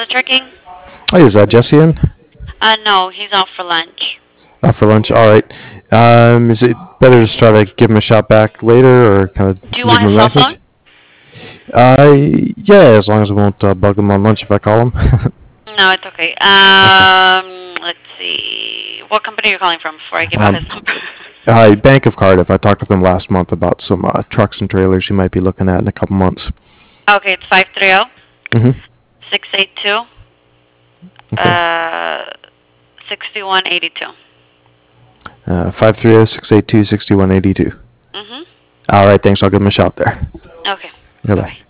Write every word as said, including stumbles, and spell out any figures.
checking? Hey, is that Jesse in? Uh, no, he's out for lunch. Out for lunch? Alright. Um, is it better to try to give him a shout back later or kind of Do you leave want him his a cell phone? message? Uh, yeah, as long as we won't uh, bug him on lunch if I call him. No, it's okay. Okay. Um, let's see. What company are you calling from before I give out Um, his number? Hi, Bank of Cardiff. I talked with him last month about some uh, trucks and trailers he might be looking at in a couple months. Okay, it's five three zero Mm-hmm. six eight two Okay. uh sixty one eighty two. Uh, five three zero, six eight two, six one eight two. Mhm. Alright, thanks. I'll give him a shout there. Okay. Bye Goodbye. bye.